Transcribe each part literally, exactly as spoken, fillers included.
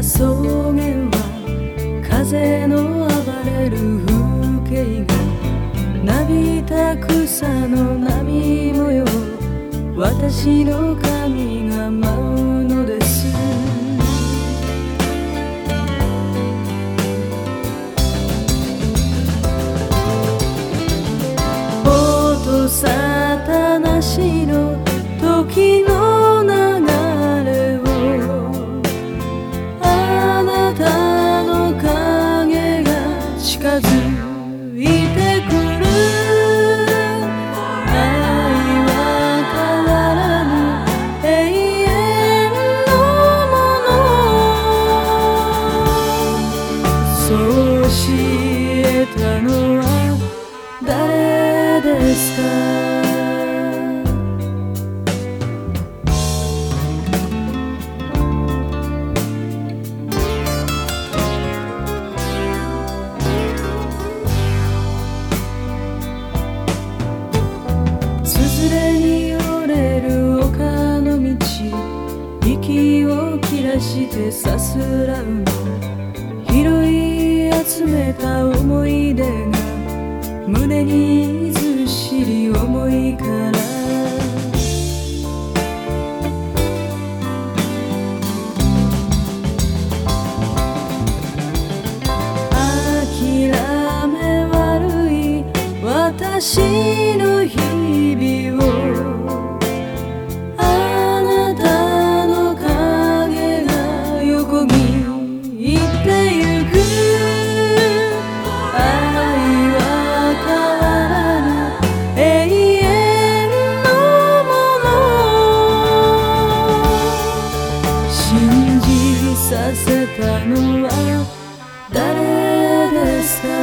草原は風の暴れる風景がなびいた草の波模様、私の髪が舞うのです。音沙汰なしの時の流れを、あなたの影が近づいてくる。愛は変わらぬ永遠のもの。そう教えたのは誰ですか？つづれに折れる丘の道、息を切らしてさすらうの。拾い集めた思い出が胸にずっしり重いから、諦め悪い私の日々を、あなたの影が横切ってゆく。愛は変わらぬ永遠のもの。信じさせたのは誰ですか？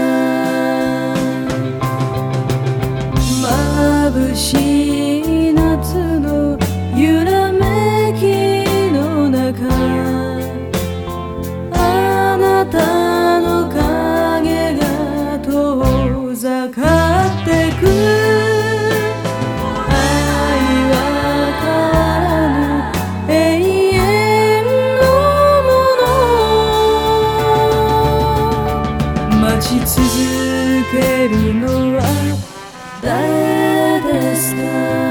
眩しい夏の揺らめきの中、あなたの影が遠ざかってく。愛は変わらぬ永遠のもの。待ち続けるのは誰ですか？